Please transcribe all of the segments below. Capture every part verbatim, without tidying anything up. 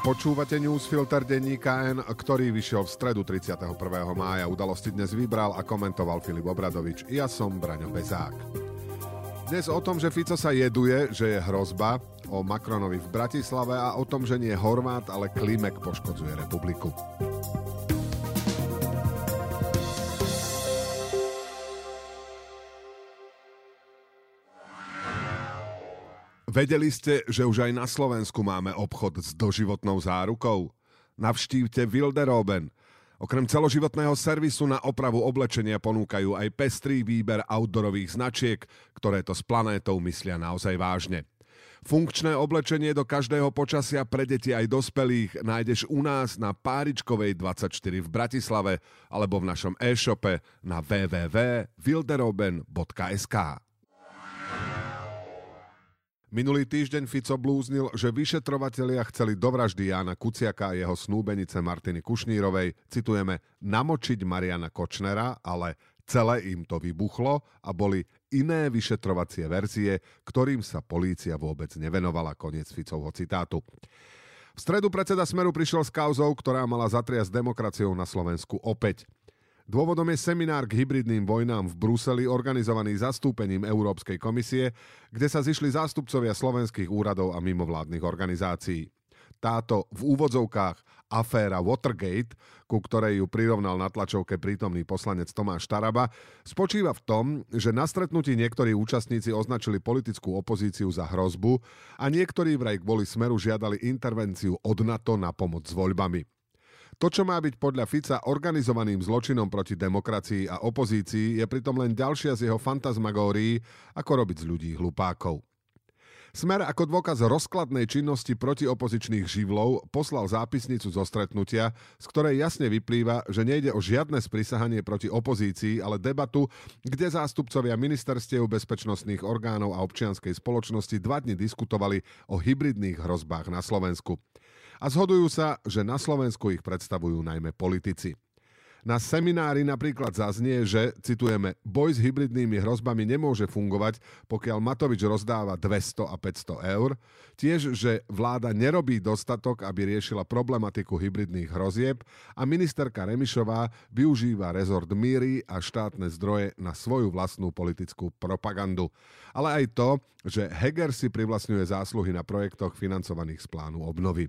Počúvate newsfilter denníka N, ktorý vyšiel v stredu tridsiateho prvého mája. Udalosti dnes vybral a komentoval Filip Obradovič. Ja som Braňo Bezák. Dnes o tom, že Fico sa jeduje, že je hrozba, o Macronovi v Bratislave a o tom, že nie Horvát, ale Klimek poškodzuje republiku. Vedeli ste, že už aj na Slovensku máme obchod s doživotnou zárukou? Navštívte Wilderoben. Okrem celoživotného servisu na opravu oblečenia ponúkajú aj pestrý výber outdoorových značiek, ktoré to s planétou myslia naozaj vážne. Funkčné oblečenie do každého počasia pre deti aj dospelých nájdeš u nás na Páričkovej dvadsaťštyri v Bratislave alebo v našom e-shope na w w w bodka wilderoben bodka es ká. Minulý týždeň Fico blúznil, že vyšetrovatelia chceli do vraždy Jána Kuciaka a jeho snúbenice Martiny Kušnírovej, citujeme, namočiť Mariana Kočnera, ale celé im to vybuchlo a boli iné vyšetrovacie verzie, ktorým sa polícia vôbec nevenovala, koniec Ficovho citátu. V stredu predseda Smeru prišiel s kauzou, ktorá mala zatriasť demokraciou na Slovensku opäť. Dôvodom je seminár k hybridným vojnám v Bruseli, organizovaný zastúpením Európskej komisie, kde sa zišli zástupcovia slovenských úradov a mimovládnych organizácií. Táto v úvodzovkách aféra Watergate, ku ktorej ju prirovnal na tlačovke prítomný poslanec Tomáš Taraba, spočíva v tom, že na stretnutí niektorí účastníci označili politickú opozíciu za hrozbu a niektorí vraj kvôli Smeru žiadali intervenciu od NATO na pomoc s voľbami. To, čo má byť podľa Fica organizovaným zločinom proti demokracii a opozícii, je pritom len ďalšia z jeho fantasmagórií, ako robiť z ľudí hlupákov. Smer ako dôkaz rozkladnej činnosti protiopozičných živlov poslal zápisnicu zo stretnutia, z ktorej jasne vyplýva, že nejde o žiadne sprisahanie proti opozícii, ale debatu, kde zástupcovia ministerstiev, bezpečnostných orgánov a občianskej spoločnosti dva dni diskutovali o hybridných hrozbách na Slovensku. A zhodujú sa, že na Slovensku ich predstavujú najmä politici. Na seminári napríklad zaznie, že, citujeme, boj s hybridnými hrozbami nemôže fungovať, pokiaľ Matovič rozdáva dvesto a päťsto eur, tiež, že vláda nerobí dostatok, aby riešila problematiku hybridných hrozieb a ministerka Remišová využíva rezort míry a štátne zdroje na svoju vlastnú politickú propagandu. Ale aj to, že Heger si privlastňuje zásluhy na projektoch financovaných z plánu obnovy.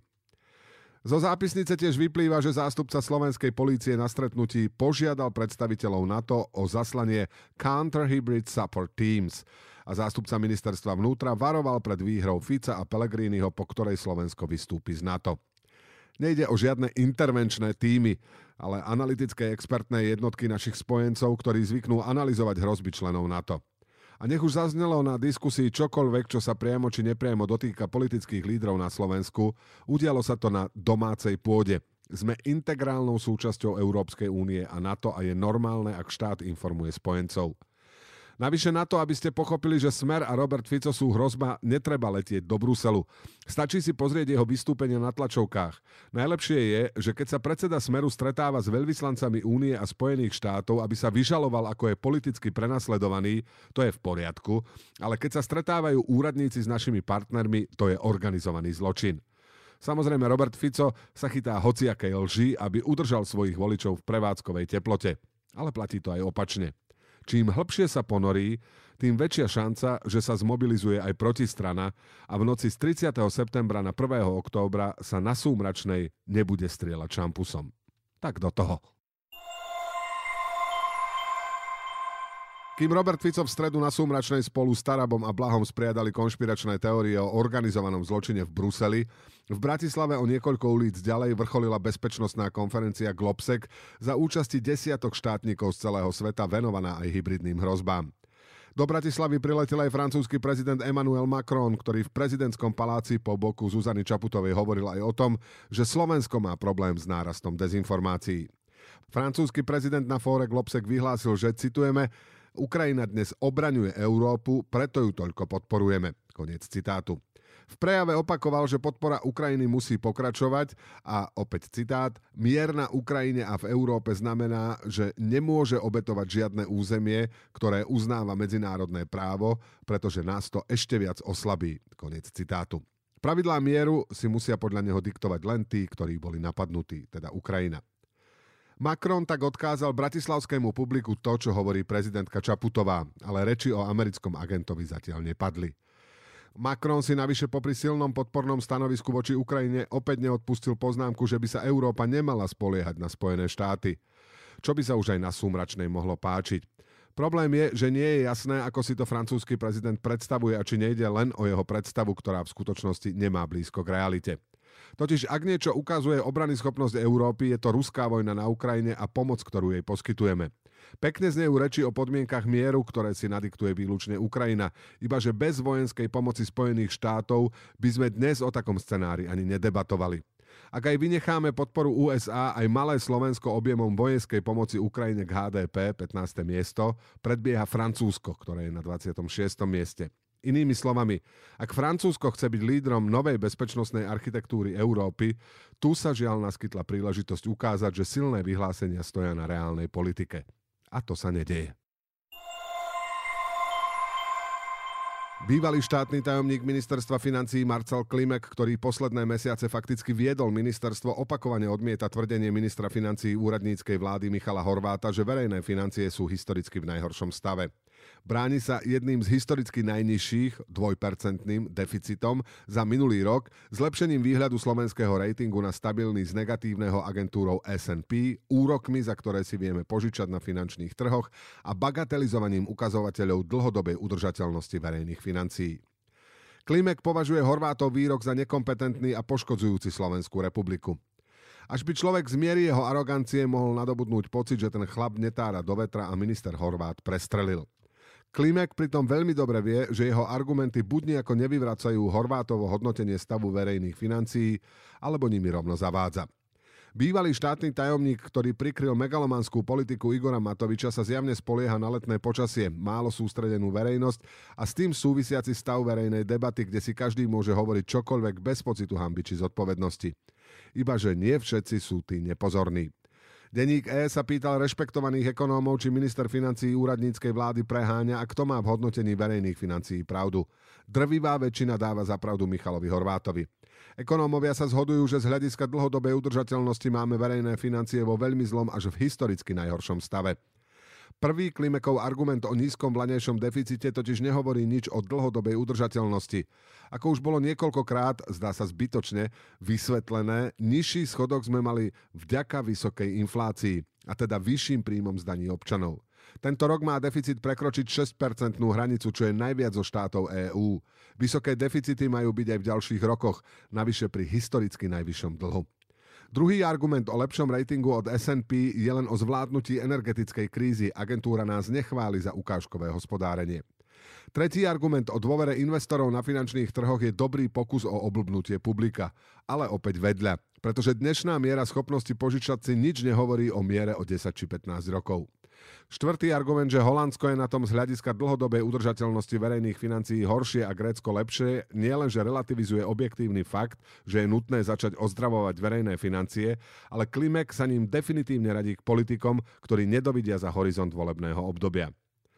Zo zápisnice tiež vyplýva, že zástupca slovenskej polície na stretnutí požiadal predstaviteľov NATO o zaslanie Counter Hybrid Support Teams a zástupca ministerstva vnútra varoval pred výhrou Fica a Pellegriniho, po ktorej Slovensko vystúpi z NATO. Nejde o žiadne intervenčné tímy, ale analytické expertné jednotky našich spojencov, ktorí zvyknú analyzovať hrozby členov NATO. A nech už zaznelo na diskusii čokoľvek, čo sa priamo či nepriamo dotýka politických lídrov na Slovensku, udialo sa to na domácej pôde. Sme integrálnou súčasťou Európskej únie a NATO a je normálne, ak štát informuje spojencov. Navyše na to, aby ste pochopili, že Smer a Robert Fico sú hrozba, netreba letieť do Bruselu. Stačí si pozrieť jeho vystúpenia na tlačovkách. Najlepšie je, že keď sa predseda Smeru stretáva s veľvyslancami Únie a Spojených štátov, aby sa vyžaloval, ako je politicky prenasledovaný, to je v poriadku, ale keď sa stretávajú úradníci s našimi partnermi, to je organizovaný zločin. Samozrejme, Robert Fico sa chytá hociakej lži, aby udržal svojich voličov v prevádzkovej teplote. Ale platí to aj opačne. Čím hlbšie sa ponorí, tým väčšia šanca, že sa zmobilizuje aj protistrana a v noci z tridsiateho septembra na prvého októbra sa na Súmračnej nebude strieľať šampusom. Tak do toho. Kým Robert Fico v stredu na Súmračnej spolu s Tarabom a Blahom spriadali konšpiračné teórie o organizovanom zločine v Bruseli, v Bratislave o niekoľko ulic ďalej vrcholila bezpečnostná konferencia Globsec za účasti desiatok štátnikov z celého sveta venovaná aj hybridným hrozbám. Do Bratislavy priletel aj francúzsky prezident Emmanuel Macron, ktorý v prezidentskom paláci po boku Zuzany Čaputovej hovoril aj o tom, že Slovensko má problém s nárastom dezinformácií. Francúzsky prezident na fóre Globsec vyhlásil, že, citujeme, Ukrajina dnes obraňuje Európu, preto ju toľko podporujeme. Koniec citátu. V prejave opakoval, že podpora Ukrajiny musí pokračovať a opäť citát, mier na Ukrajine a v Európe znamená, že nemôže obetovať žiadne územie, ktoré uznáva medzinárodné právo, pretože nás to ešte viac oslabí. Koniec citátu. Pravidlá mieru si musia podľa neho diktovať len tí, ktorí boli napadnutí, teda Ukrajina. Macron tak odkázal bratislavskému publiku to, čo hovorí prezidentka Čaputová, ale reči o americkom agentovi zatiaľ nepadli. Macron si navyše popri silnom podpornom stanovisku voči Ukrajine opäť neodpustil poznámku, že by sa Európa nemala spoliehať na Spojené štáty, čo by sa už aj na Súmračnej mohlo páčiť. Problém je, že nie je jasné, ako si to francúzsky prezident predstavuje a či nejde len o jeho predstavu, ktorá v skutočnosti nemá blízko k realite. Totiž ak niečo ukazuje obranyschopnosť Európy, je to ruská vojna na Ukrajine a pomoc, ktorú jej poskytujeme. Pekne znejú reči o podmienkach mieru, ktoré si nadiktuje výlučne Ukrajina, ibaže bez vojenskej pomoci Spojených štátov by sme dnes o takom scenári ani nedebatovali. Ak aj vynecháme podporu ú es á, aj malé Slovensko objemom vojenskej pomoci Ukrajine k há dé pé, pätnáste miesto, predbieha Francúzsko, ktoré je na dvadsiatom šiestom mieste. Inými slovami, ak Francúzsko chce byť lídrom novej bezpečnostnej architektúry Európy, tu sa žiaľ naskytla príležitosť ukázať, že silné vyhlásenia stoja na reálnej politike. A to sa nedeje. Bývalý štátny tajomník ministerstva financií Marcel Klimek, ktorý posledné mesiace fakticky viedol ministerstvo, opakovane odmieta tvrdenie ministra financií úradníckej vlády Michala Horváta, že verejné financie sú historicky v najhoršom stave. Bráni sa jedným z historicky najnižších, dvojpercentným deficitom za minulý rok, zlepšením výhľadu slovenského ratingu na stabilný z negatívneho agentúrou es and pí, úrokmi, za ktoré si vieme požičať na finančných trhoch a bagatelizovaním ukazovateľov dlhodobej udržateľnosti verejných financií. Klimek považuje Horvátov výrok za nekompetentný a poškodzujúci Slovenskú republiku. Až by človek z miery jeho arogancie mohol nadobudnúť pocit, že ten chlap netára do vetra a minister Horvát prestrelil. Klimek pritom veľmi dobre vie, že jeho argumenty buď nejako nevyvracajú Horvátovo hodnotenie stavu verejných financií, alebo nimi rovno zavádza. Bývalý štátny tajomník, ktorý prikryl megalomanskú politiku Igora Matoviča, sa zjavne spolieha na letné počasie, málo sústredenú verejnosť a s tým súvisiaci stav verejnej debaty, kde si každý môže hovoriť čokoľvek bez pocitu hanby či zodpovednosti. Ibaže nie všetci sú tí nepozorní. Denník E sa pýtal rešpektovaných ekonómov, či minister financií úradníckej vlády preháňa a kto má v hodnotení verejných financií pravdu. Drvivá väčšina dáva za pravdu Michalovi Horvátovi. Ekonómovia sa zhodujú, že z hľadiska dlhodobej udržateľnosti máme verejné financie vo veľmi zlom až v historicky najhoršom stave. Prvý Klimekov argument o nízkom vlaňajšom deficite totiž nehovorí nič o dlhodobej udržateľnosti. Ako už bolo niekoľkokrát, zdá sa zbytočne, vysvetlené, nižší schodok sme mali vďaka vysokej inflácii, a teda vyšším príjmom z daní občanov. Tento rok má deficit prekročiť šesťpercentnú hranicu, čo je najviac zo štátov EÚ. Vysoké deficity majú byť aj v ďalších rokoch, navyše pri historicky najvyššom dlhu. Druhý argument o lepšom ratingu od es and pí je len o zvládnutí energetickej krízy. Agentúra nás nechváli za ukážkové hospodárenie. Tretí argument o dôvere investorov na finančných trhoch je dobrý pokus o oblbnutie publika. Ale opäť vedľa, pretože dnešná miera schopnosti požičať si nič nehovorí o miere o desať či pätnásť rokov. Štvrtý argument, že Holandsko je na tom z hľadiska dlhodobej udržateľnosti verejných financií horšie a Grécko lepšie, nielenže relativizuje objektívny fakt, že je nutné začať ozdravovať verejné financie, ale Klimek sa ním definitívne radí k politikom, ktorí nedovidia za horizont volebného obdobia.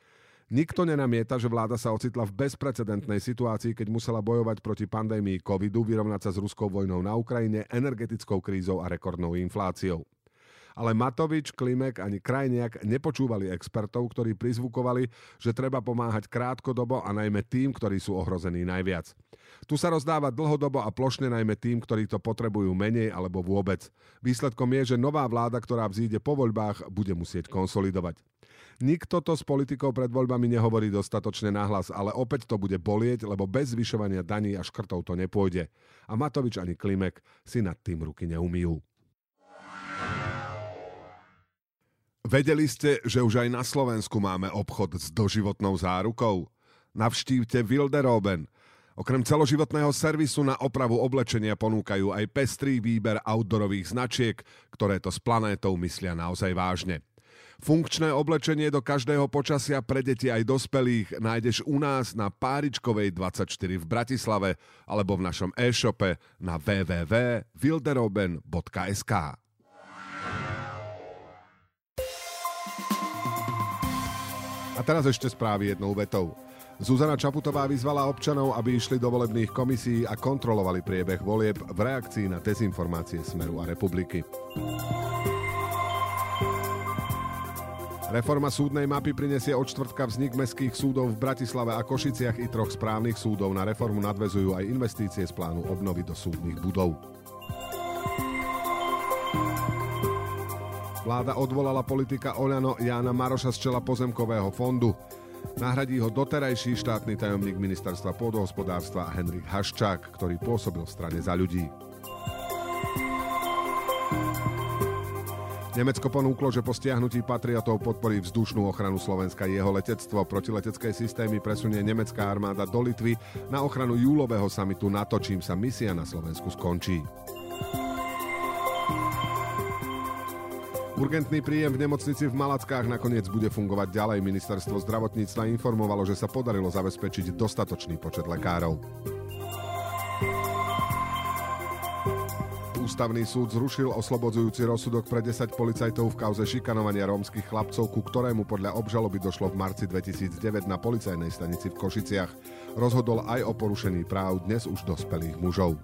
Nikto nenamieta, že vláda sa ocitla v bezprecedentnej situácii, keď musela bojovať proti pandémii covidu, vyrovnať sa s ruskou vojnou na Ukrajine, energetickou krízou a rekordnou infláciou. Ale Matovič, Klimek ani Krajniak nepočúvali expertov, ktorí prizvukovali, že treba pomáhať krátkodobo a najmä tým, ktorí sú ohrození najviac. Tu sa rozdáva dlhodobo a plošne najmä tým, ktorí to potrebujú menej alebo vôbec. Výsledkom je, že nová vláda, ktorá vzíde po voľbách, bude musieť konsolidovať. Nikto to s politikou pred voľbami nehovorí dostatočne nahlas, ale opäť to bude bolieť, lebo bez zvyšovania daní a škrtov to nepôjde. A Matovič ani Klimek si nad tým ruky neumýjú. Vedeli ste, že už aj na Slovensku máme obchod s doživotnou zárukou? Navštívte Wilderoben. Okrem celoživotného servisu na opravu oblečenia ponúkajú aj pestrý výber outdoorových značiek, ktoré to s planétou myslia naozaj vážne. Funkčné oblečenie do každého počasia pre deti aj dospelých nájdeš u nás na Páričkovej dvadsaťštyri v Bratislave alebo v našom e-shope na w w w bodka wilderoben bodka es ká. A teraz ešte správy jednou vetou. Zuzana Čaputová vyzvala občanov, aby išli do volebných komisí a kontrolovali priebeh volieb v reakcii na dezinformácie Smeru a Republiky. Reforma súdnej mapy prinesie od štvrtka vznik mestských súdov v Bratislave a Košiciach i troch správnych súdov. Na reformu nadväzujú aj investície z plánu obnovy do súdnych budov. Vláda odvolala politika Oľano Jána Maroša z čela pozemkového fondu. Nahradí ho doterajší štátny tajomník ministerstva pôdohospodárstva Henrik Haščák, ktorý pôsobil v strane Za ľudí. Nemecko ponúklo, že po stiahnutí patriotov podporí vzdušnú ochranu Slovenska. Jeho letectvo protiletecké systémy presunie nemecká armáda do Litvy na ochranu júlového samitu NATO, čím sa misia na Slovensku skončí. Urgentný príjem v nemocnici v Malackách nakoniec bude fungovať ďalej. Ministerstvo zdravotníctva informovalo, že sa podarilo zabezpečiť dostatočný počet lekárov. Ústavný súd zrušil oslobodzujúci rozsudok pre desať policajtov v kauze šikanovania rómskych chlapcov, ku ktorému podľa obžaloby došlo v marci dvetisícdeväť na policajnej stanici v Košiciach. Rozhodol aj o porušení práv dnes už dospelých mužov.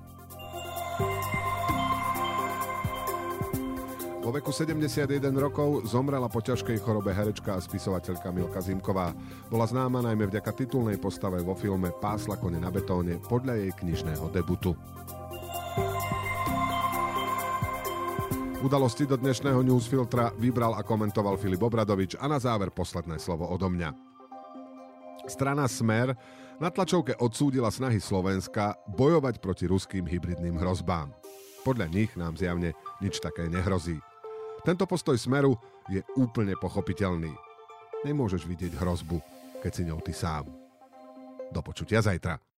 Vo veku sedemdesiatjeden rokov zomrela po ťažkej chorobe herečka a spisovateľka Milka Zimková. Bola známa najmä vďaka titulnej postave vo filme Pásla kone na betóne podľa jej knižného debutu. Udalosti do dnešného newsfiltra vybral a komentoval Filip Obradovič a na záver posledné slovo odo mňa. Strana Smer na tlačovke odsúdila snahy Slovenska bojovať proti ruským hybridným hrozbám. Podľa nich nám zjavne nič také nehrozí. Tento postoj Smeru je úplne pochopiteľný. Nemôžeš vidieť hrozbu, keď si ňou ty sám. Do počutia zajtra.